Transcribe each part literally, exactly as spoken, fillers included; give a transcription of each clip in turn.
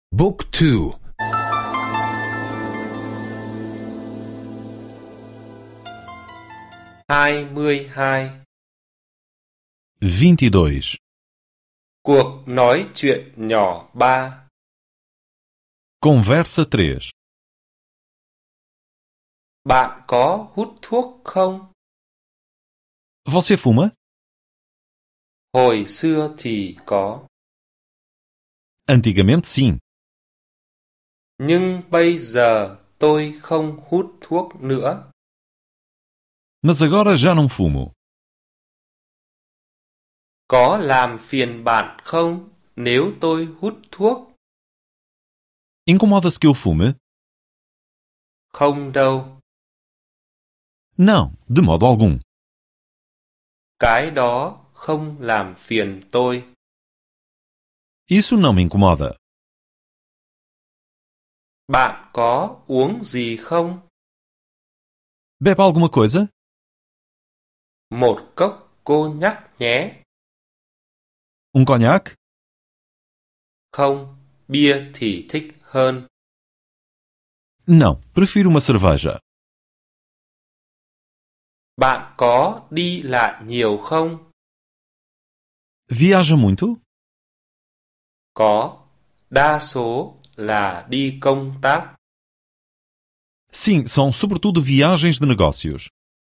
Book two. hai mươi hai. vinte e dois. Cuộc nói chuyện nhỏ ba. Conversa três. Bạn có hút thuốc không? Você fuma? Hồi xưa thì có. Antigamente sim, Nhưng bây giờ tôi không hút thuốc nữa. mas agora já não fumo. Có làm phiền bạn không nếu tôi hút thuốc? Incomoda-se que eu fume? Không đâu. Não, de modo algum. Cái đó không làm phiền tôi. Isso não me incomoda. Bạn có uống gì không? Bebe alguma coisa? Một cốc cô nhắc nhé. Um conhaque? Không, bia thì thích hơn. Não, prefiro uma cerveja. Bạn có đi lại nhiều không? Viaja muito? Có, đa số là đi công tác. Sim, são sobretudo viagens de negócios.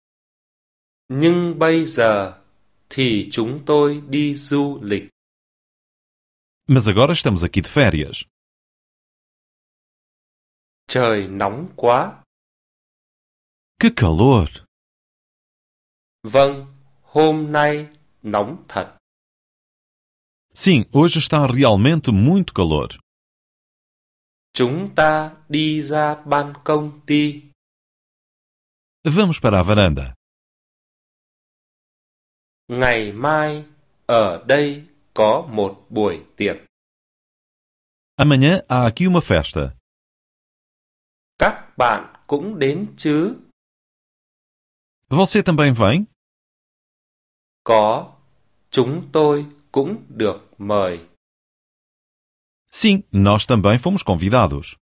Nhưng bây giờ thì chúng tôi đi du lịch. Mas agora estamos aqui de férias. Trời nóng quá. Que calor! Vâng, hôm nay nóng thật. Sim, hoje está realmente muito calor. Chúng ta đi ra ban công đi. Vamos para a varanda. Ngày mai ở đây có một buổi tiệc. Amanhã há aqui uma festa. Các bạn cũng đến chứ? Você também vem? Có, chúng tôi cũng được mời. Sim, nós também fomos convidados.